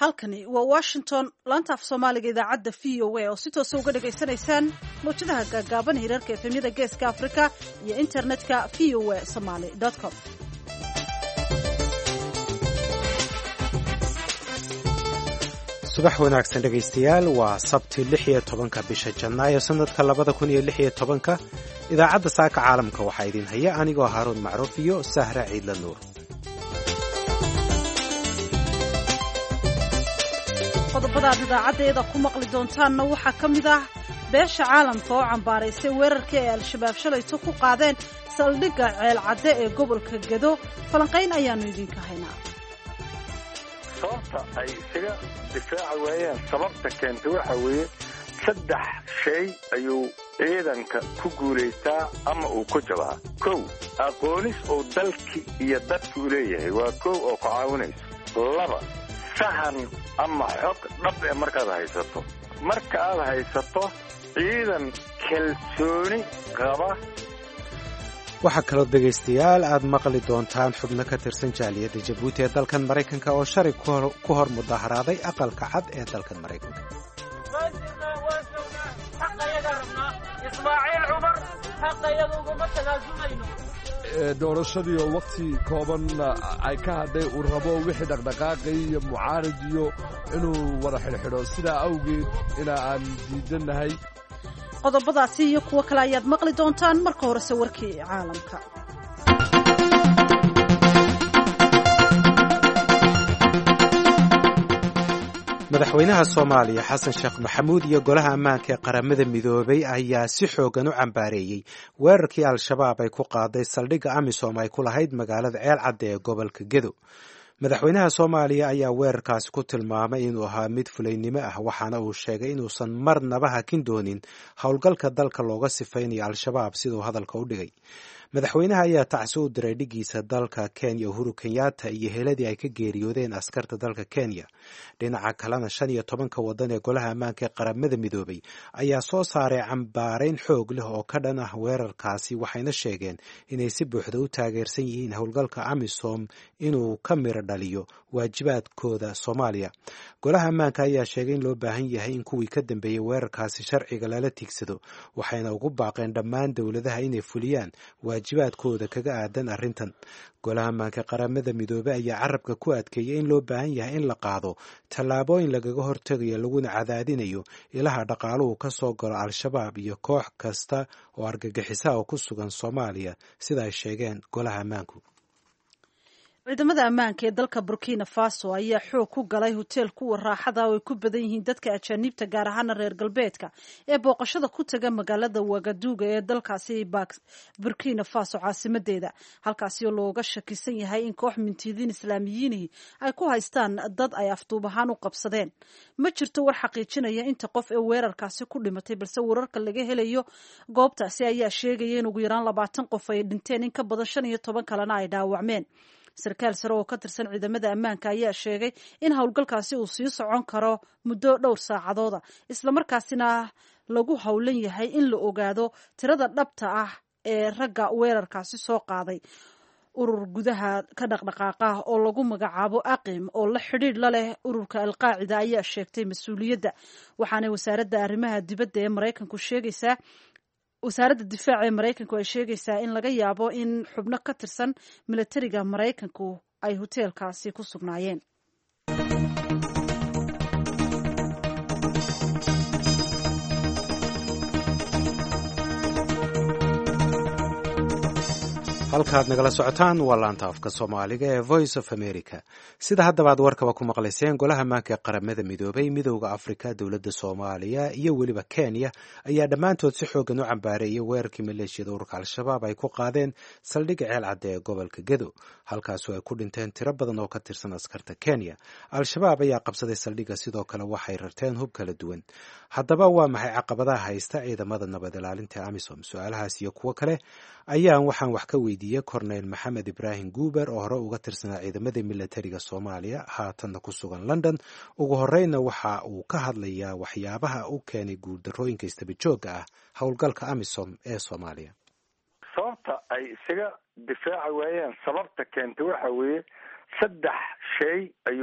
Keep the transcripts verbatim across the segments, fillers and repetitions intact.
halkani waa Washington laanta af Soomaaliga idaacadda V O A oo si toos ah uga dhageysanaysaan mowjadaha gaagaaban hirarka efemyada Geeska Afrika iyo internetka v o a somali dot com. subax wanaagsan dhegaystayaal waa sabti lix iyo tobanka bisha Janaayo sanadka labada kun iyo lix iyo tobanka idaacadda saaka caalamka waxaa idin haya anigoo Haaruun Macruuf iyo Sahra Ciidla Nuur. qodobada idaacaddeeda ku maqli doontaanna waxaa ka mid ah beesha caalamka oo cambaaraysay weerarkii ay al-shabaab shalayto ku qaadeen saldhigga ceel cadde ee gobolka Gedo. falanqayn ayaanu idinka haynaa. sababta ay isaga difaaci waayeen sababta keentay waxa weeye saddex shay ayuu ciidanka ku guulaystaa ama uu ku jabaa. kow aqoonis oo dalkii iyo dadku leeyahay waa kow oo ku caawinayso. laba sahan ama xog dhab ee markaad haysato marka aad haysato ciidan kalsooni qaba. waxaa kaloo dhegaystayaal aad maqli doontaan xubno ka tirsan jaaliyadda Jabuuti ee dalkan Maraykanka oo shalay ku hor mudaharaaday aqalka cad ee dalkan Maraykanka. doorashadii oo waqti kooban ay ka hadhay uu rabo wixii dhaqdhaqaaqay iyo mucaarad iyo inuu wada xidhxidho sidaa awgeed ina aan diidanahay. qodobadaasi iyo kuwo kale ayaad maqli doontaan marka horese warkii caalamka. madaxweynaha Soomaaliya Xasan Sheekh Maxamuud iyo golaha ammaanka ee qaramada midoobay ayaa si xoogan u cambaareeyay weerarkii al-shabaab ay ku qaaday saldhigga Amisom ay ku lahayd magaalada Ceel Cadde ee gobolka Gedo. madaxweynaha Soomaaliya ayaa weerarkaasi ku tilmaamay inuu ahaa mid fulaynimo ah waxaana uu sheegay inuusan marnaba hakin doonin howlgalka dalka looga sifaynayo al-shabaab siduu hadalka u dhigay. madaxweynaha ayaa tacsi u diray dhigiisa dalka Kenya Uhuru Kenyatta iyo heeladii ay ka geeriyoodeen askarta dalka Kenya. dhinaca kalena shan iyo tobanka wadan ee golaha ammaanka ee qaramada midoobay ayaa soo saaray cambaarayn xoog leh oo ka dhan ah weerarkaasi waxayna sheegeen inay si buuxda u taageersan yihiin howlgalka Amisom inuu ka miro dhaliyo waajibaadkooda Soomaaliya. golaha ammaanka ayaa sheegay in loo baahan yahay in kuwii ka dambeeyay weerarkaasi sharciga lala tiigsado waxayna ugu baaqeen dhammaan dowladaha inay fuliyaan waajibaadkooda kaga aadan arrintan. golaha ammaanka qaramada midoobay ayaa carabka ku adkeeyay in loo baahan yahay in la qaado tallaabooyin lagaga hortegayo laguna cadaadinayo ilaha dhaqaaluhu ka soo galo al-shabaab iyo koox kasta oo argagixisa oo ku sugan Soomaaliya sida ay sheegeen golaha ammaanku. ciidamada ammaanka ee dalka Burkina Faso ayaa xoog ku galay hotel kuwa raaxada oo ay ku badan yihiin dadka ajaanibta gaar ahaan reer galbeedka ee booqashada ku taga magaalada Ouagadougou ee dalkaasi Burkina Faso caasimadeeda halkaasi oo looga shakisan yahay in koox mintidiin islaamiyiin ay ku haystaan dad ay afduub ahaan u qabsadeen. ma jirto war xaqiijinaya inta qof ee weerarkaasi ku dhimatay balse wararka laga helayo goobtaasi ayaa sheegaya in ugu yaraan labaatan qof ay dhinteen in ka badan shan iyo toban kalena ay dhaawacmeen. sarkaal sare oo ka tirsan ciidamada ammaanka ayaa sheegay in howlgalkaasi uu sii socon karo muddo dhowr saacadooda islamarkaasina lagu howlan yahay in la ogaado tirada dhabta ah ee ragga weerarkaasi soo qaaday. urur gudaha ka dhaqdhaqaaqa oo lagu magacaabo aqim oo la xidhiidh la leh ururka alqaacida ayaa sheegtay mas-uuliyadda waxaana wasaaradda arrimaha dibadda ee Maraykanku sheegaysaa wasaaradda difaaca ee Maraykanku ay sheegaysaa in laga yaabo in xubno ka tirsan militariga Maraykanku ay hoteelkaasi ku sugnaayeen. halkaad nagala socotaan waa laanta afka Soomaaliga ee Voice of America. sida haddaba aad warkaba ku maqlayseen golaha ammaanka ee qaramada midoobay midowda Afrika dowladda Soomaaliya iyo weliba Kenya ayaa dhammaantood si xoogan u cambaareeyay weerarkii maleeshiyada ururka al-shabaab ay ku qaadeen saldhigga Ceel Cadde ee gobolka Gedo halkaasoo ay ku dhinteen tiro badan oo ka tirsan askarta Kenya. al-shabaab ayaa qabsaday saldhigga sidoo kale waxay rarteen hub kala duwan. haddaba waa maxay caqabadaha haysta ciidamada nabad ilaalinta Amisom? su'aalahaas iyo kuwo kale ayaan waxaan wax ka weydiiyey Cornel Maxamed Ibrahim Guber oo hore uga tirsanaa ciidamada militariga Soomaaliya haatanna ku sugan London. ugu horeyna waxa uu ka hadlayaa waxyaabaha u keenay guuldarrooyinka istaba joogga ah howlgalka Amisom ee Soomaaliya. sababta ay isaga difaaci waayeen sababta keentay waxa weeye saddex shay ayuu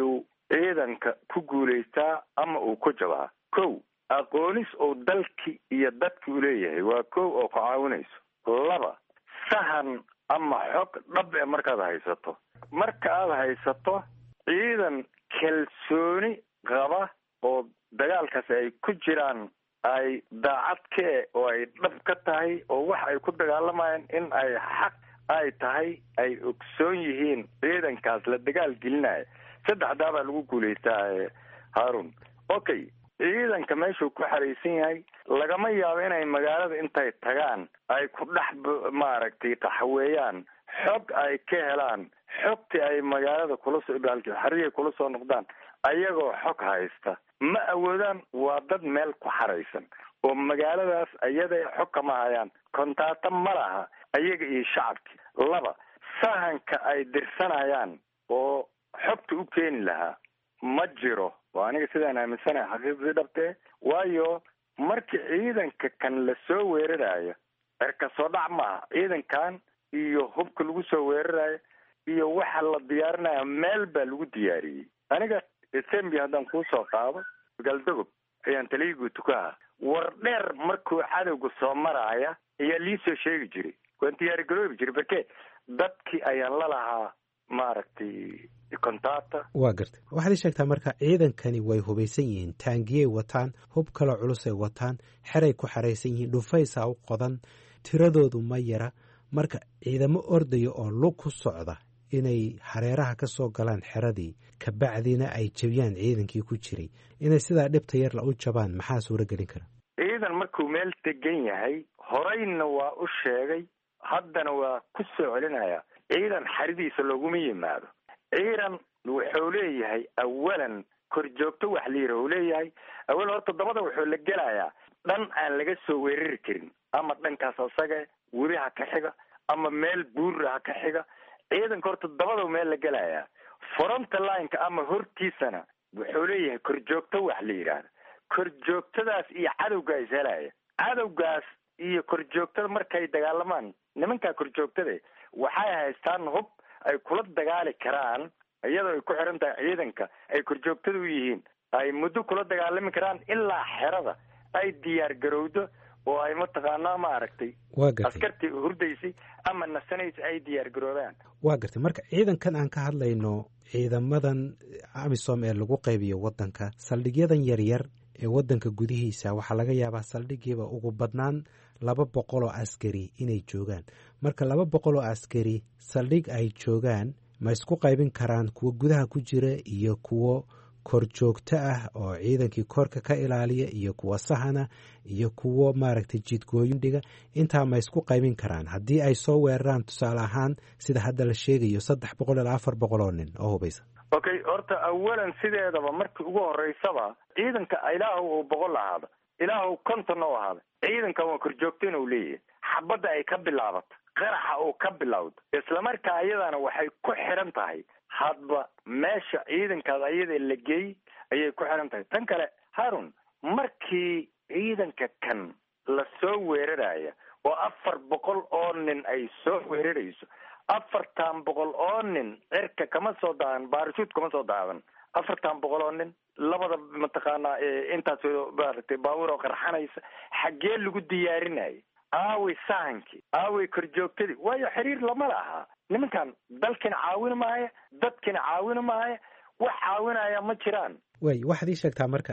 ciidanka ku guulaystaa ama uu ku jabaa? kow, aqoonis oo dalki iyo dadki u leeyahay waa kow oo ku caawinayso. laba, sahan ama xog dhab e markaad haysato. marka aad haysato ciidan kalsooni qaba oo dagaalkaasi ay ku jiraan ay daacad ka e oo ay dhab ka tahay oo wax ay ku dagaalamayaan in ay xaq ay tahay ay ogsoon yihiin ciidankaas la dagaal gelinaya, saddexdaa baa lagu guulaystaa haarun. okay, ciidanka meeshuu ku xaraysan yahay lagama yaabo inay magaalada intay tagaan ay ku dhex maaragtay qaxweeyaan, xog ay ka helaan, xogtii ay magaalada kula soo xariga kula soo noqdaan ayagoo xog haysta ma awoodaan. waa dad meel ku xaraysan oo magaaladaas ayada xog kama hayaan, kontaata ma laha ayaga iyo shacabki. laba, sahanka ay dirsanayaan oo xogta u keeni lahaa ma jiro. waa aniga sidaan aaminsanahay xaqiiqdii dhabtee, waayo markii ciidanka kan la soo weerarayo erka soo dhac maaha. ciidankan iyo hubka lagu soo weerarayo iyo waxa la diyaarinaya meel baa lagu diyaariyey. aniga sembi haddaan kuusoo qaado galdogob ayaan taliyigu tukaha war dheer markuu cadowga soo maraaya ayaa liisoo sheegi jiray, waan diyaargaroobi jiray barke dadkii ayaan la lahaa maaragtay kontaata. waa gartay. waxaad ii sheegtaa marka ciidankani way hubaysan yihiin, taangiyay wataan, hub kaloo culusay wataan, xeray ku xaraysan yihiin, dhufaysaa u qodan, tiradoodu ma yara. marka ciidamo ordaya oo lug ku socda inay hareeraha ka soo galaan xeradii kabacdina ay jabiyaan ciidankii ku jiray, inay sidaa dhibta yarla u jabaan, maxaa suuro gelin kara? ciidan markuu meel degan yahay horeyna waa u sheegay, haddana waa ku soo celinaya, ciidan xaridiisa looguma yimaado. ciidan wuxuu leeyahay awalan korjoogto wax la yidhaah uu leeyahay. awal horta dabada wuxuu la gelayaa dhan aan laga soo weerari karin, ama dhankaas asaga weli ha ka xiga ama meel buura ha ka xiga. ciidanka horta dabada meel la gelayaa. fronta lineka ama hortiisana wuxuu leeyahay korjoogto wax la yidhaahda. korjoogtadaas iyo cadowgaa is helaya. cadowgaas iyo korjoogtada markay dagaalamaan, nimankaa korjoogtada waxay haystaan hub ay kula dagaali karaan, iyadoo ay ku xiran tahay ciidanka ay korjoogtada u yihiin, ay muddo kula dagaalami karaan ilaa xerada ay diyaar garowdo oo ay mataqaanaa maaragtay askartii hurdaysay ama nasanaysa ay diyaar garoobaan. waa gartay. marka ciidankan aan ka hadlayno, ciidamadan amisom ee lagu qaybiyo wadanka, saldhigyadan yaryar ee wadanka gudihiisa waxaa laga yaabaa saldhigiiba ugu badnaan laba boqol oo askari inay joogaan. marka laba boqol oo askari saldhig ay joogaan ma isku qaybin karaan kuwo gudaha ku jira iyo kuwo korjoogto ah oo ciidankii korka ka ilaaliya iyo kuwa sahana iyo kuwo maaragtay jidgooyin dhiga? intaa ma isku qaybin karaan haddii ay soo weeraraan tusaale ahaan sida hadda la sheegayo saddex boqol ilaa afar boqol oo nin oo hubaysa? okay, horta awalan sideedaba markii ugu horeysaba ciidanka ilaahu uu boqol ahaada, ilaahu konton oo ahaada, ciidanka waa korjoogto inuu leeyahay. xabadda ay ka bilaabato, qaraxa uu ka bilowdo, islamarkaa ayadana waxay ku xiran tahay hadba meesha ciidankaas ayada la geey ayay ku xiran tahay. tan kale harun, markii ciidanka kan la soo weeraraya oo afar boqol oo nin ay soo weerarayso, afartan boqol oo nin cirka kama soo daadan, baarashuud kama soo daadan. afartan boqol oo nin labada mataqaanaa intaas maaragtay baabuur oo qarxanaysa xaggee lagu diyaarinaya? aaway sahankii, aaway korjoogtadii, waayo xiriir lama laha. nimankan dalkina caawin maaya, dadkina caawin maaya, wax caawinaya ma jiraan. way waxaad ii sheegtaa marka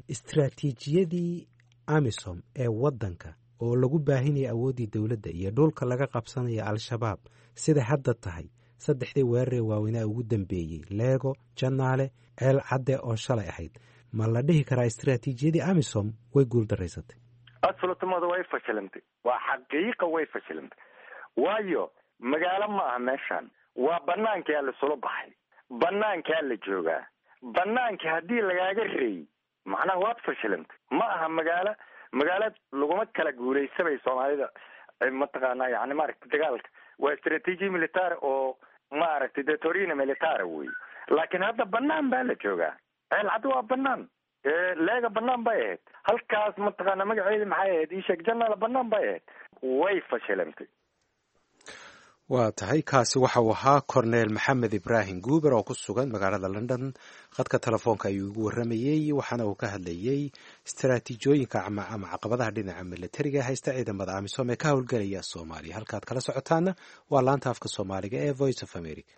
istraatiijiyadii amisom ee wadanka oo lagu baahinaya awooddii dowladda iyo dhulka laga qabsanaya al-shabaab sida hadda tahay, saddexdii weeraree waaweynaa ugu dambeeyey leego, janaale, ceel cadde oo shalay ahayd, ma la dhihi karaa istraatiijiyadii amisom way guuldaraysatay? absolutumada way fashilantay. waa xaqiiqa way fashilantay. waayo magaalo ma aha meeshaan, waa banaankaa lasula baxay, banaankaa la joogaa. banaankii haddii lagaaga reeyey macnaha waad fashilantay. ma aha magaalo. magaalo laguma kala guulaysabay soomaalida mataqaanaa yani maaragtay dagaalka waa istraatiiji military oo maaragtay detorina military wey. laakiin hadda banaan baa la joogaa. ceel cadde waa banaan, leega banaan bay ahayd, halkaas mataqaana magaceedi maxay ahayd, isheeg janaala banaan bay ahayd. way fashilantay. waa tahay kaasi waxa uu ahaa korneel maxamed ibraahim guuber oo ku sugan magaalada london khadka telefoonka ayuu igu warramayey waxaana uu ka hadlayey istaraatiijooyinka ama caqabadaha dhinaca milatariga haysta ciidamada amisom ee ka howlgelaya soomaaliya halkaad kala socotaana waa laanta afka soomaaliga ee voice of america.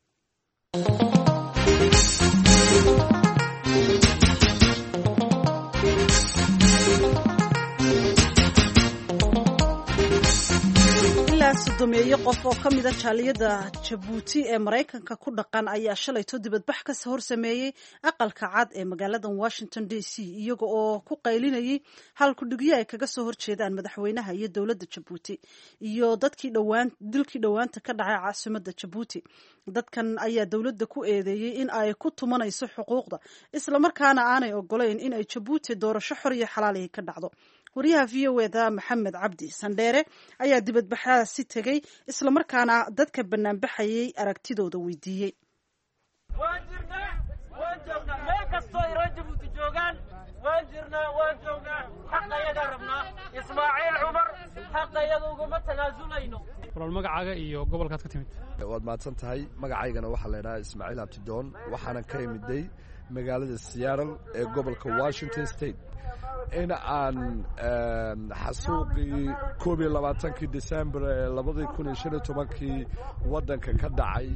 sodomeeyo qof oo ka mida jaaliyada Jabuuti ee Mareykanka ku dhaqan ayaa shalayto dibadbax ka hor sameeyay aqalka cad ee magaalada Washington D C iyaga oo ku qaylinayay hal ku dhigyo ay kaga soo horjeedaan madaxweynaha iyo dawladda Jabuuti iyo dadkii dhawaan dilkii dhawaanta ka dhacay caasimadda Jabuuti. Dadkan ayaa dawladda ku eedeeyay in ay ku tumanayso xuquuqda isla markaana aanay ogoleyn in ay Jabuuti doorasho xor iyo xalaal ah ka dhacdo. wariyaha V O A da Maxamed Cabdi Sandheere ayaa dibadbaxaasi tagay isla markaana dadka banaanbaxayay aragtidooda weydiiyay. waan jirnaa waan joognaa meel kastoo ay Jabuuti joogaan waan jirnaa waan joognaa xaqayaga rabnaa Ismaaciil Cumar xaqayaga uguma tanaazulayno. walaal magacaaga iyo gobolkaad ka timid waad mahadsan tahay magacaygana waxaa la yidhahaa Ismaaciil Abdidoon waxaana ka imiday magaalada Seattle ee gobolka Washington State in aan xasuuqii koob iyo labaatankii December ee labadii kun iyo shan iyo tobankii waddanka ka dhacay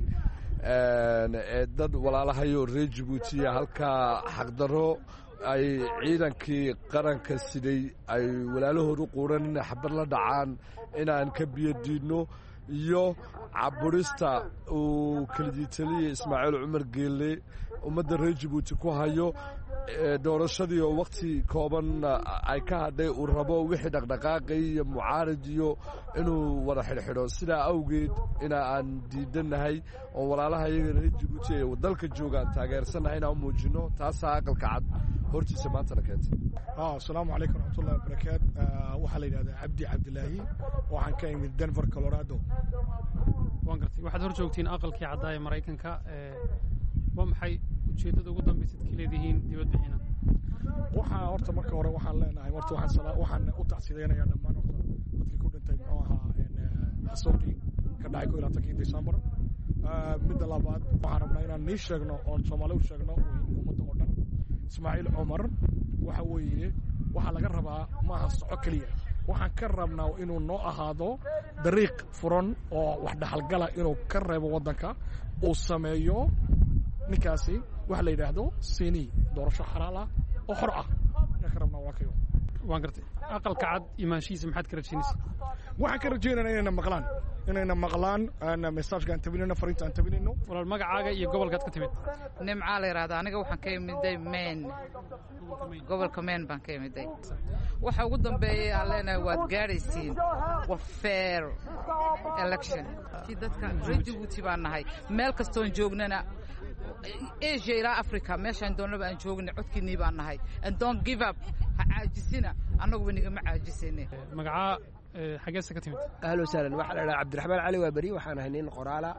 ee dad walaalahayo reer Jabuuti halkaa xaqdarro ay ciidankii qaranka siday ay walaalahoodu quuran in xabad la dhacaan inaan ka biyadiino iyo caburista uu kala diitaliyay Ismaaciil Cumar Geelle ummadda reer Jabuuti ku hayo doorashadii oo waqti kooban ay ka hadhay uu rabo wixii dhaqdhaqaaqay iyo mucaarad iyo inuu wada xidhxidho sidaa awgeed ina aan diidanahay oo walaalaha iyaga reer Jabuuti ee dalka joogaan taageersanahay inaan muujino taasaa aqalka cad hortiisa maantana keentay. Assalaamu calaykum waraxmatullaahi wabarakaatu. waxaa la yidhahdaa Cabdi Cabdilaahi waxaan ka imid Denver Colorado. waan gartay waxaad hor joogtiin aqalkii caddaa ee Mareykanka waa maxay ujeedada ugu dambaysa ka leedihiin dibadbixina? waxaa horta marka hore waxaan leenahay horta waxaan waxaan u tacsiideynayaa dhammaan horta dadkii ku dhintay muxuu ahaa xasuuqii ka dhacay koob iyo labaatankii December. midda labaad waxaan rabnaa inaan nii sheegno oon Soomaali u sheegno ummadda oo dhan Ismaaciil Cumar waxa weeye waxaa laga rabaa maaha soco keliya waxaan ka rabnaa inuu noo ahaado dariiq furan oo wax dhaxalgala inuu ka reebo waddanka uu sameeyo ninkaasi waxa la yiraahdo Sini doorasho xalaal ah oo xor ah ka rabna waa kayo. waan gartay aqalka cad imaanshiisa maxaad ka rajaynaysaa? waxaan ka rajaynaynaa inayna maqlaan inayna maqlaan ana message-ka aan tabinayno fariinta aan tabinayno. walaal magacaaga iyo gobolkaad ka timid? Nimca la yiraahdo aniga waxaan ka imiday Maine gobolka Maine baan ka imiday. waxa ugu dambeeyay aan leenahay waad gaaraysiin waa fair election si dadka reer Jabuuti baan nahay meel kastoo joognana Asia ila Africa meeshaan doonaba aan joogno codkiinii baan nahay and don't give up ha caajisina anagu waniga ma caajisine. magaca xageesa ka timid? ahlan wasahlan waxa la yiraahdaa Cabdiraxmaan Cali waa bari waxaan ahay nin qoraala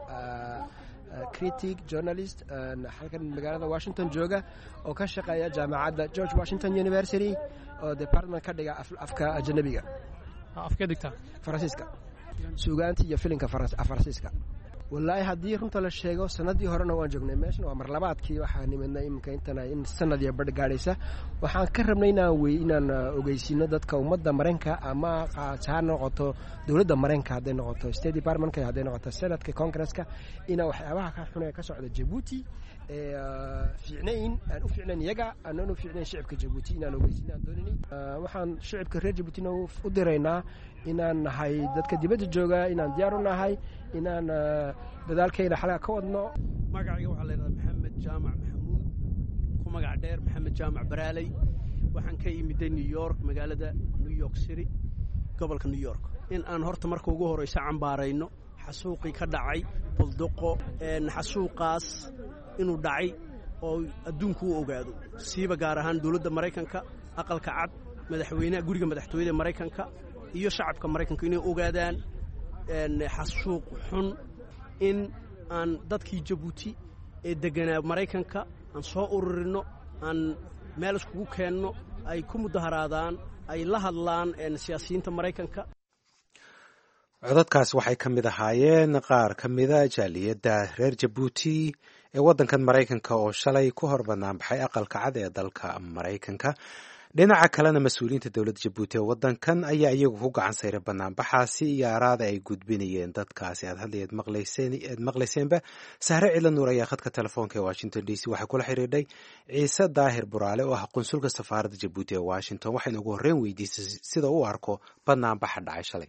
critic journalist halkan magaalada Washington jooga oo ka shaqeeya jaamacadda George Washington University oo department ka dhiga afka ajnabiga. afka digta Faransiiska suugaanta iyo filimka Faransiiska. wallahi haddii runta la sheego sanadii horena waan joognay meeshan waa marlabaadkii waxaan nimadnay imka intana in sanad iyo badh gaadhaysa waxaan ka rabnay inaan wey inaan ogeysiino dadka ummadda Mareykanka ama qaar noqoto dawladda Mareykanka hadday noqoto State Department ka hadday noqoto Senate Congress-ka ina waxyaabaha ka xun ee ka socda Jabuuti ee fiicnayn aan u fiicnayn iyaga aan u fiicnayn shacabka Jabuuti inaan ogeysiino aan doonini waxaan shacabka reer Jabuuti u diraynaa inaan nahay dadka dibadda jooga inaan diyaar u nahay inaan dadaalkayna xalaa ka wadno. magacayga waxaa la yidhahdaa Maxamed Jaamac Maxamuud ku magac dheer Maxamed Jaamac Baraaley waxaan ka imiday New York magaalada New York City gobolka New York in aan horta marka ugu horeysa cambaarayno xasuuqii ka dhacay Baldoqo een xasuuqaas inuu dhacay oo adduunku u ogaado siiba gaar ahaan dawladda Mareykanka aqalka cad madaxweynaha guriga madaxtooyada Mareykanka iyo shacabka Mareykanka inay ogaadaan een xasuuq xun in aan dadkii Jabuuti ee deganaa Mareykanka aan soo ururino aan meel iskugu keenno ay ku mudaharaadaan ay la hadlaan een siyaasiyiinta Mareykanka. codadkaas waxay ka mid ahaayeen qaar ka mida jaaliyadda reer jabuuti ee waddankan maraykanka oo shalay ku hor banaanbaxay aqalka cad ee dalka maraykanka. dhinaca kalena mas-uuliyiinta dowladda jabuuti ee waddankan ayaa iyagu ku gacan sayray banaanbaxaasi iyo araada ay gudbinayeen dadkaasi aad hadlay aad maqlayseenba. sahre cidla nuur ayaa khadka telefoonka ee washington d c waxay kula xiriirdhay ciise daahir buraale oo ah qunsulka safaaradda jabuuti ee washington waxayna ugu horreyn weydiisay sida u arko banaanbaxa dhacay shalay.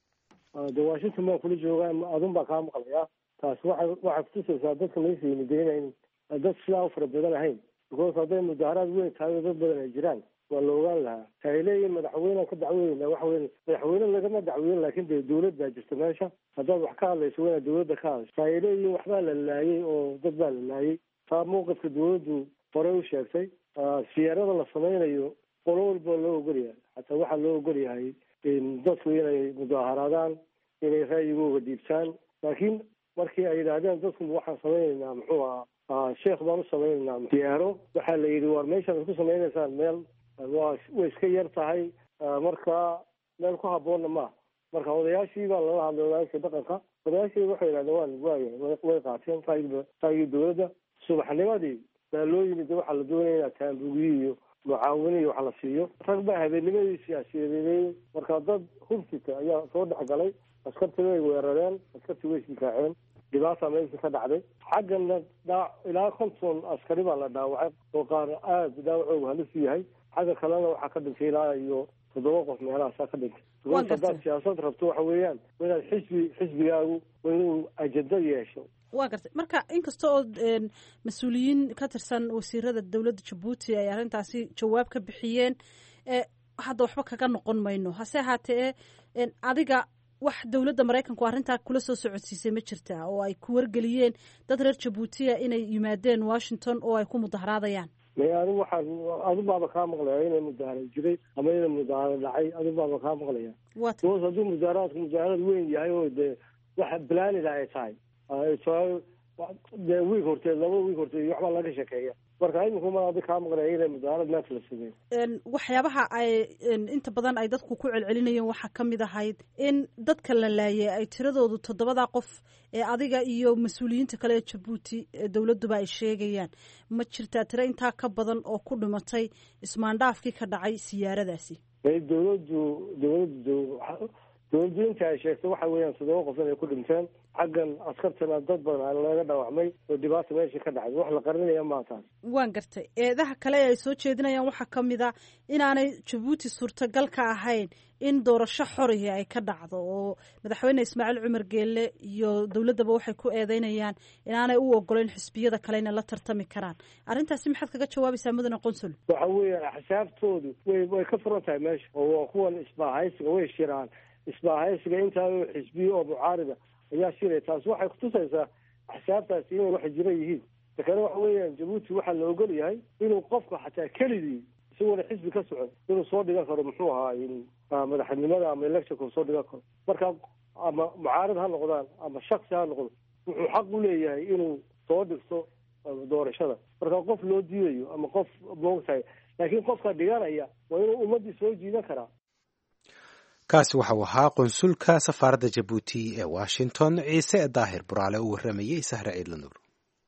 de washington baan kula joogaa adun baa kaa maqlayaa taas waxay waxay kutusaysaa dadka meesha yimideen in dad sidaa u fara badan ahayn because hadday mudaaharaad weyn tahay oo dad badan ay jiraan waa la ogaan lahaa. ay leeyihin madaxweynean ka dacweynaa waxa weye madaxweyne lagama dacweyn laakin dee dawlad baa jirta meesha haddaad wax ka hadlayso waa inaad dawladda ka hadlayso. ay leeyihin waxbaa la laayay oo dad baa la laayay taa mawqifka dawladdu horey u sheegtay. siyaarada la samaynayo qolo walba loo ogolyahay hataa waxaa loo ogolyahay dadku inay mudaaharaadaan inay ra'yigooga dhiibtaan laakiin markii ay yidhaahdeen dadku waxaan samaynaynaa muxuu ahaa sheekh baan u samaynaynaa siyaaro waxaa la yidhi war meeshaan isku samaynaysaan meel waa way iska yar tahay marka meel ku habboonna maaha. marka odayaashii baa lala hadlay odayaashii dhaqanka odayaashii waxay yidhahdeen waan waaya way qaateen taagii taagii dawladda subaxnimadii baa loo yimid waxaa la doonaya inaa taambugiyi iyo mucaawini iyo wax la siiyo. rag baa habeennimadii siyaasiyadeeyey marka dad hubsita ayaa soo dhex galay askartii way weerareen askartii way isdifaaceen dhibaata meeshii ka dhacday. xaggana dhaa ilaa konton askari baa la dhaawacay oo qaar aada dhaawacooga halis yahay. xagga kalena waxaa ka dhintay ilaa iyo toddoba qof meelahaasaa ka dhintay. haddaad siyaasad rabto waxa weeyaan inaad xisbi xisbigaagu waa inuu ajenda yeesho. waa gartay marka inkasta oo mas-uuliyiin ka tirsan wasiirada dowladda jabuuti ay arrintaasi jawaab ka bixiyeen hadda waxba kaga noqon mayno hase ahaatee adiga wax dowladda maraykanku arrintaa kula soo socodsiisay ma jirtaa oo ay ku wargeliyeen dad reer jabuutiya inay yimaadeen washington oo ay ku mudaharaadayaan? may anigu waxaan adu baaba kaa maqlaya inay mudaharad jiray ama inay mudaharad dhacay adu baaba kaa maqlaya bos hadduu mudaaharaadku mudaharad weyn yahay oo dee waxa balaanida ay tahay dee wiig horteed laba wiig horteed waxbaa laga sheekeeya marka iminku ma adi kaa maqlaya inay mudaharad meesha la sameeyo. waxyaabaha ay inta badan ay dadku ku celcelinayeen waxaa ka mid ahayd in dadka la laayay ay tiradoodu toddobadaa qof ee adiga iyo mas-uuliyiinta kale ee jabuuti dowladduba ay sheegayaan. ma jirtaa tiro intaa ka badan oo ku dhimatay ismaandhaafkii ka dhacay siyaaradaasi? dowladdu dowladdu dowladdu inta ay sheegtay waxa weeyaan toddoba qof inay ku dhinteen xaggan askartana dad badan laga dhaawacmay oo dhibaata meeshii ka dhacday wax la qarinaya maa taas. waan gartay eedaha kale ay soo jeedinayaan waxaa ka mid a inaanay jabuuti suurtagal ka ahayn in doorasho xorihi ay ka dhacdo oo madaxweyne ismaaciil cumar geelle iyo dowladdaba waxay ku eedeynayaan inaanay u ogoleyn xisbiyada kale inay la tartami karaan. arrintaasi maxaad kaga jawaabaysaa mudane qunsul? waxa weeyaan xisaabtoodu way way ka furan tahay meesha oo waa kuwan isbaahaysiga way shiraan isbaahaysiga intaa xisbiyo oo mucaarida ayaa shiray. taas waxay kutusaysaa xisaabtaasi inay wax jira yihiin. lakini waxa weeyaan jabuuti waxaa la ogol yahay inuu qofka xataa keligii isagoona xisbi ka socon inuu soo dhigan karo muxuu ahaa madaxnimada ama electionka soo dhigan karo. marka ama mucaarad ha noqdaan ama shaksi ha noqdo wuxuu xaq u leeyahay inuu soo dhigto doorashada. marka qof loo diidayo ama qof moogtahay laakiin qofka dhiganaya waa inuu ummaddii soo jiidan karaa. kaasi waxau ahaa qunsulka safaaradda jabuuti ee washington ciise daahir buraale uu warramayey sahre ciidla nuur.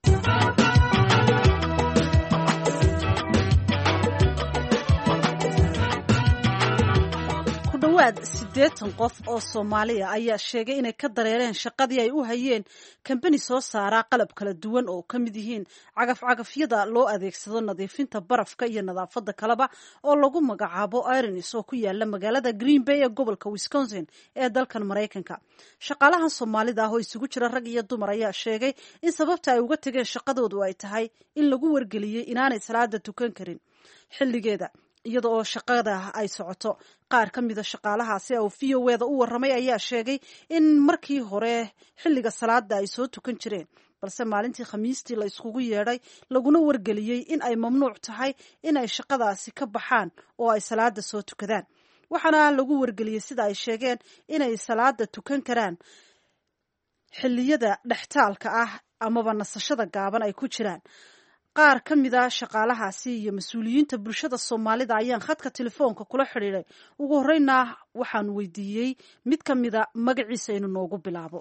dhawaad siddeetan qof oo Soomaaliya ayaa sheegay inay ka dareereen shaqadii ay u hayeen kambani soo saara qalab kala duwan oo ka mid yihiin cagaf-cagafyada loo adeegsado nadiifinta barafka iyo nadaafadda kaleba oo lagu magacaabo Irons oo ku yaala magaalada Green Bay ee gobolka Wisconsin ee dalkan Mareykanka. Shaqaalahan Soomaalida ah oo isugu jira rag iyo dumar ayaa sheegay in sababta ay uga tageen shaqadoodu ay tahay in lagu wargeliyay inaanay salaada tukan karin xilligeeda iyada oo shaqada ay socoto. qaar ka mid a shaqaalahaasi oo V O A da u warramay ayaa sheegay in markii hore xilliga salaada ay soo tukan jireen balse maalintii Khamiistii la iskugu yeedhay laguna wargeliyay in ay mamnuuc tahay in ay shaqadaasi ka baxaan oo ay salaada soo tukadaan. waxaana lagu wargeliyay sida ay sheegeen inay salaada tukan karaan xilliyada dhextaalka ah amaba nasashada gaaban ay ku jiraan. qaar ka mid a shaqaalahaasi iyo mas-uuliyiinta bulshada soomaalida ayaan khadka telefoonka kula xidhiiday ugu horeyna waxaan weydiiyey mid ka mida magaciisa inuu noogu bilaabo.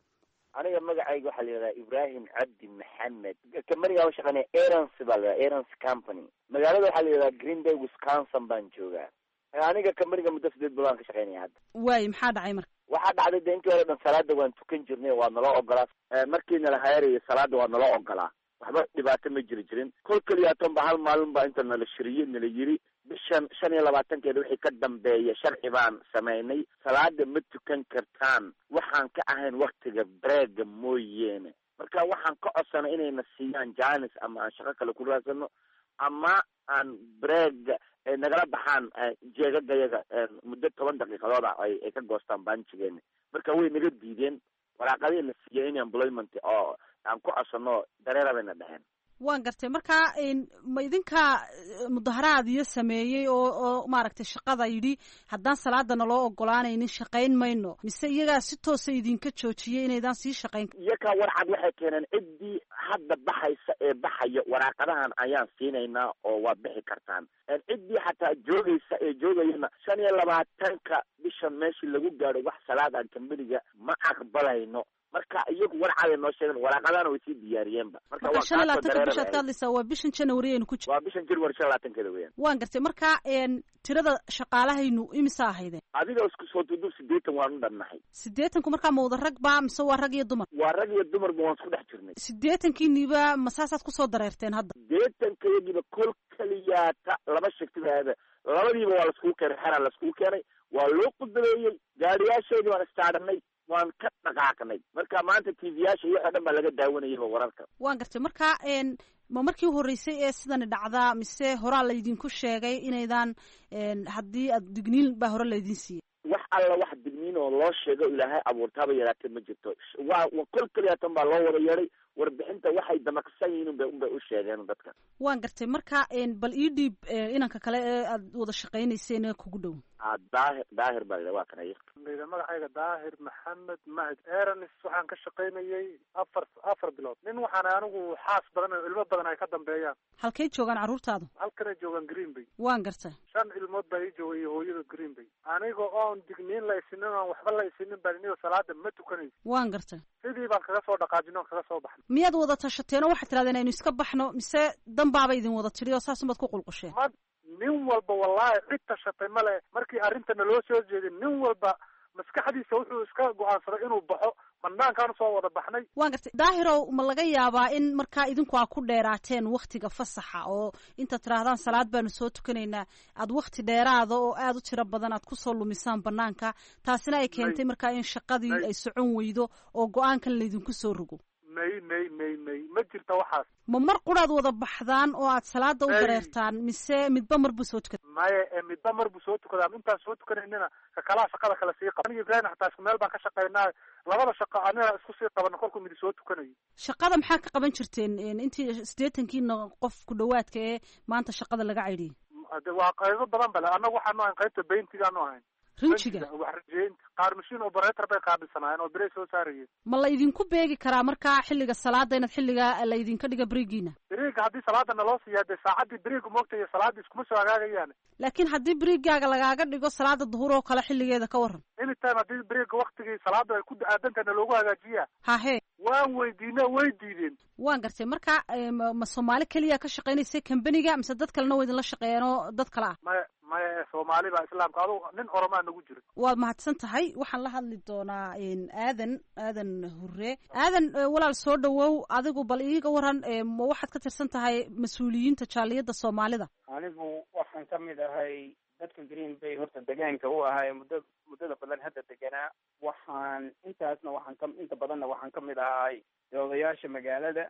aniga magacayga waxaa la yidhahdaa ibrahim cabdi maxamed kamariga u shaqeynaya arons baa la yidhahdaa arons company magaalada waxaa la yidhahdaa green bay wisconsin baan joogaa aniga kamariga muddo sideed bilood aan ka shaqeynaya hadda. waayo maxaa dhacay marka? waxaa dhacday de intii hore dhan salaada waan tukan jirnay waa naloo ogolaa markii nala hayaeraya salaada waa naloo ogolaa waxba dhibaato ma jiri jirin kol keliya aton ba hal maalin baa inta nala shiriyey nala yiri bishan shan iyo labaatankeeda wixii ka dambeeya sharci baan samaynay salaada ma tukan kartaan waxaan ka ahayn waktiga breega mooyeene marka waxaan ka codsanay inayna siiyaan janis ama aan shaqo kale ku raadsano ama aan breega nagala baxaan jeegagayaga muddo toban daqiiqadood ah ay ka goostaan baanjigeena marka way naga diideen waraaqadii la siiyey in employment oo aan ku codsano dareera bayna dheheen. waan gartay marka ma idinka mudaharaad iyo sameeyey oo oo maaragtay shaqada yidhi haddaan salaadana loo ogolaanaynin shaqayn mayno mise iyagaa si toosa idinka joojiyey inaydaan sii shaqayn? iyakaa warcad waxay keeneen ciddii hadda baxaysa ee baxaya waraaqadahan ayaan siinaynaa oo waad bixi kartaan ciddii xataa joogaysa ee joogayana shan iyo labaatanka bishan meeshii lagu gaadho wax salaad aan kambaniga ma aqbalayno marka iyagu warcad ay noo sheegeen waraaqadana way sii diyaariyeenba marka waa shan iyo labaatanka bishaad ka hadlaysaa waa bishan January aynu ku jirno waa bishan January shan iyo labaatankeeda weeyaan. waan gartay marka tirada shaqaalahaynu imisa ahaydeen? adiga isku soo duudub sideetan waan u dhannahay. sideetanku markaa ma wada rag ba mise waa rag iyo dumar? waa rag iyo dumar ba waan isku dhex jirnay. sideetankiiniba masaasaad kusoo dareerteen hadda? sideetankayagiiba kol keliyaata laba shiftibaaba labadiiba waa laiskugu keenay xeraa laiskugu keenay waa loo qudabeeyey gaadhiyaashoodii waan istaaranay waan ka dhaqaaqnay marka maanta t v-yaasha iyo waxa dhan baa laga daawanayaba wararka. waan gartay marka ma markii horreysay ee sidani dhacdaa mise horaa laydinku sheegay inaydaan haddii aad digniin baa hore laydin siiyey? wax alla wax digniin oo loo sheego ilaahay abuurtaaba yaraatee ma jirto waa kol keliyaatan baa loo wada yeedhay warbixinta waxay damaqsan yihiin unbay unbay u sheegeen dadka. waan gartay marka bal ii dhiib inanka kale ee aad wada shaqaynayseen ee kugu dhow. daahir daahir baa la waa kana layda magacayga daahir maxamed mahad eranis waxaan ka shaqaynayay afar afar bilood nin waxaan anigu xaas badan oo ilmo badan ay ka dambeeyaan. halkay joogaan carruurtaadu? halkanay joogaan green bay. waan gartay. shan ilmood baa ii joogay iyo hooyada green bay aniga oon digniin laysinin oon waxba laysinin baan inigo salaada ma tukanayso. waan gartay. sidii baan kaga soo dhaqaajino kaga soo baxnay. miyaad wada tashateen oo waxaad tirahdeen aynu iska baxno mise danbaaba idin wada tiri oo saas umaad ku qulqusheen? nin walba wallahi cid tashatay male markii arrintana loo soo jeedin nin walba maskaxdiisa wuxuu iska go-aansaday inuu baxo banaankaan usoo wada baxnay. waan gartay daahirow ma laga yaabaa in markaa idinku aa ku dheeraateen waktiga fasaxa oo intaad tidhaahdaan salaad baanu soo tukanaynaa aad wakti dheeraada oo aada u tiro badan aad kusoo lumisaan banaanka taasina ay keentay markaa in shaqadii ay socon weydo oo go-aankan laydinku soo rogo? may may may may ma jirta waxaas. ma mar quraad wada baxdaan oo aad salaada u dareertaan mise midba mar buu soo tukada? maya midba mar buu soo tukadaa intaan soo tukanaynina kakalaha shaqada kale sii qaba aniga ibrahim xataa isku meel baan ka shaqaynaa labada shaqo aniga isku sii qabana kolkuu midi soo tukanayo. shaqada maxaa ka qaban jirteen intii siddeetankiina qof ku dhawaadka ee maanta shaqada laga caydhiyey? waa qaybo badan bale annagu waxaanu ahayn qaybta bayntigaanu ahayn rinjiga wax rajeynta qaar mashiin operator bay qaabilsanaayeen oo birey soo saarayeen. ma la idinku beegi karaa markaa xilliga salaada inaad xilliga laydinka dhiga berigiina? beriga haddii salaada naloo siiyaa dee saacaddii beriga moogta iyo salaadii iskuma soo hagaagayaan. laakiin haddii berigaaga lagaaga dhigo salaada duhur oo kale xilligeeda ka waran? anytime haddii beriga waktigii salaada ay ku aadantahay naloogu hagaajiyaa. hahe waan weydiina way diideen. waan gartay marka ma soomaali keliya ka shaqaynaysa kambaniga mise dad kalena waa idinla shaqeeyeen oo dad kale ah? maya maya soomaali baa islaamka adu nin oromaa nagu jiro. waad mahadsan tahay waxaan la hadli doonaa aadan aadan hure aadan walaal soo dhawow adigu bal iiga waran ma waxaad ka tirsan tahay mas-uuliyiinta jaaliyadda soomaalida? anigu waxaan ka mid ahay dadka green bay horta degaanka u ahay muddo muddada badan hadda deganaa waxaan intaasna waxaan ka inta badanna waxaan ka mid ahay odayaasha magaalada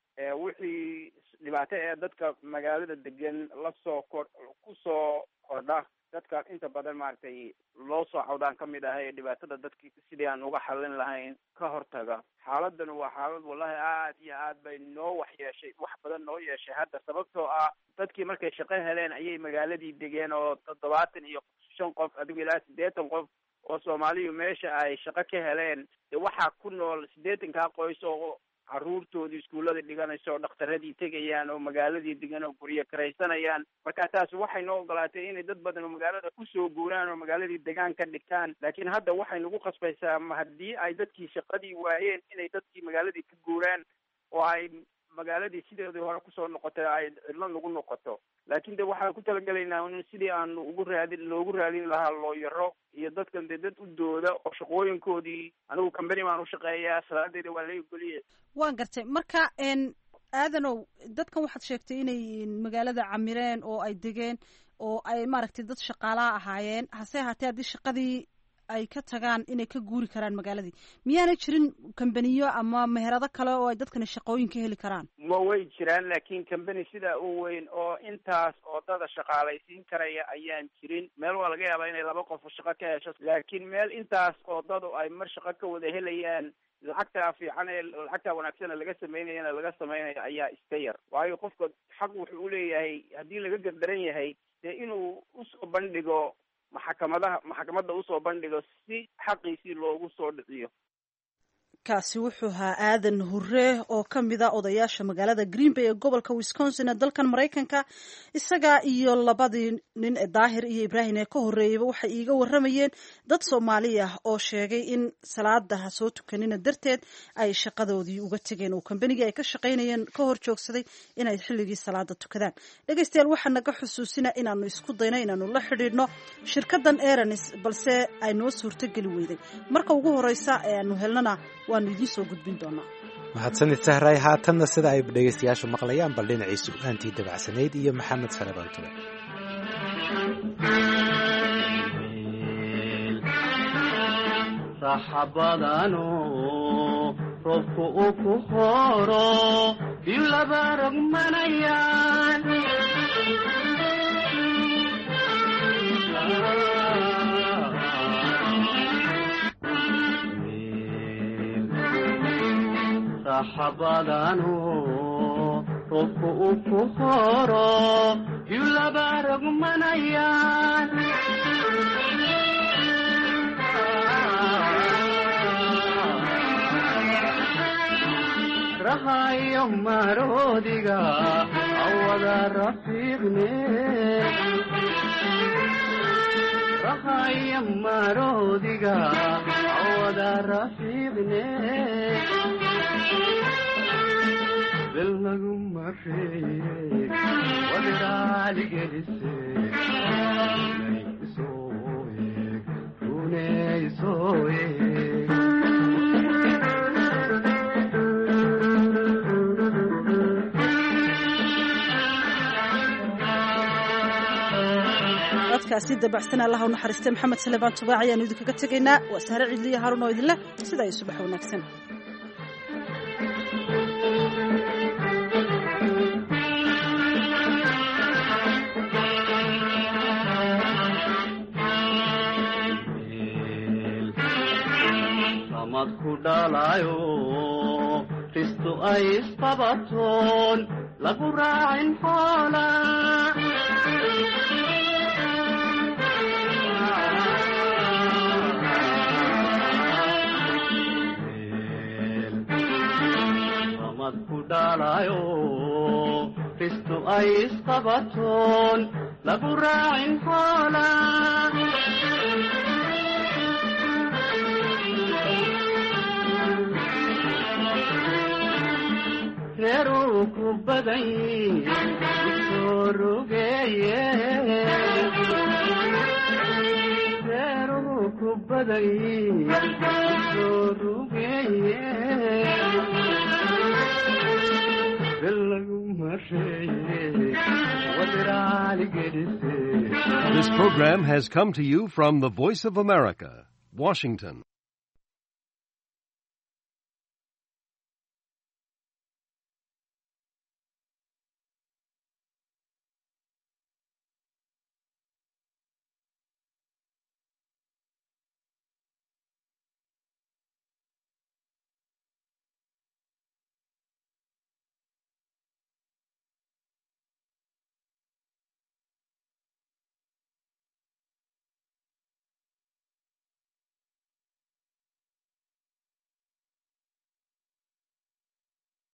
wixii dhibaato ee dadka magaalada degan lasoo kor kusoo kordha dadka inta badan maaragtay loo soo cawdaan ka mid ahay dhibaatada dadki sidii aan uga xallin lahayn ka hortaga. xaaladan waa xaalad wallahi aad iyo aad bay noo wax yeeshay wax badan noo yeeshay hadda sababtoo ah dadkii markay shaqo heleen ayay magaaladii degeen oo toddobaatan iyo shan qof adigu ilaa siddeetan qof oo soomaaliyu meesha ay shaqo ka heleen dee waxaa ku nool siddeetankaa qoys oo carruurtoodii iskuullada dhiganaysa oo dhakhtaradii tegayaan oo magaaladii degan oo guryo karaysanayaan. marka taas waxay noo ogolaatay inay dad badan oo magaalada kusoo guuraan oo magaaladii degaan ka dhigtaan. laakiin hadda waxay nagu qasbaysaa ma haddii ay dadkii shaqadii waayeen inay dadkii magaaladii ka guuraan oo ay magaaladii sideedii hore kusoo noqotay ay cidlo nagu noqoto. laakiin de waxaan ku talagelaynaa in sidii aan ugu raadin loogu raadin lahaa looyaro iyo dadkan dee dad u dooda oo shaqooyinkoodii anigu company baan u shaqeeyaa salaadeeda waa la igoliye. waan gartay marka n aadanow dadkan waxaad sheegtay inay magaalada camireen oo ay degeen oo ay maaragtay dad shaqaalaha ahaayeen hase ahaatee haddii shaqadii ay ka tagaan inay ka guuri karaan magaaladii miyaanay jirin kambaniyo ama meherado kale oo ay dadkani shaqooyin ka heli karaan? ma way jiraan laakiin company sidaa u weyn oo intaas oo dada shaqaalaysiin karaya ayaan jirin. meel waa laga yaabaa inay laba qof shaqo ka hesho laakiin meel intaas oo dadu ay mar shaqo ka wada helayaan lacagtaa fiican ee lacagtaa wanaagsan laga samaynayana laga samaynayo ayaa iska yar. waayo qofka xaq wuxuu uleeyahay haddii laga gardaran yahay dee inuu usoo bandhigo maxkamadaha maxkamadda usoo bandhigo si xaqiisii loogu soo dhiciyo. kaasi wuxuu ahaa aadan hure oo ka mid a odayaasha magaalada green bay ee gobolka wisconsin ee dalkan maraykanka. isaga iyo labadii nin ee daahir iyo ibraahim ee ka horreeyeyba waxay iiga warramayeen dad soomaali ah oo sheegay in salaada ha soo tukanina darteed ay shaqadoodii uga tegeen oo kambanigii ay ka shaqaynayeen ka hor joogsaday inay xilligii salaada tukadaan. dhegaystayaal waxaa naga xusuusina inaanu isku dayno inaanu la xidhiidhno shirkadan eranis balse ay noo suurtogeli weyday. marka ugu horeysa ee aanu helnana waanu idiin soo gudbin doonaa. mahadsanid sahray. haatanna sida ay dhegaystayaashu maqlayaan bal dhinacii su'aantii dabacsanayd iyo maxamed saleebaan tube. saxabadano roobku uu ku horo biyo laba rogmanayaan saxabadano roobku uu ku horo biyo laba rogmanayaan rahayo maroodiga awada rafiiqne rahayo maroodiga awada rafiiqne belnagu marreeye wadiraaligedise isooyeeg rune isooyeeg dadkaasi dabacsan allah u naxariistay maxamed saleebaan tubaac ayaanu idinkaga tegaynaa. waa sahre cidliya haarun oo idinleh sidaa iyo subax wanaagsan. samad ku dhalayo risto ay isqabatoon lagu raacin xoola ku dhalayo risto ay isqabatoon lagu raacin xoola reeruu ku badan soo rugeeye reeruu ku badan soo rugeeye This program has come to you from the Voice of America, Washington.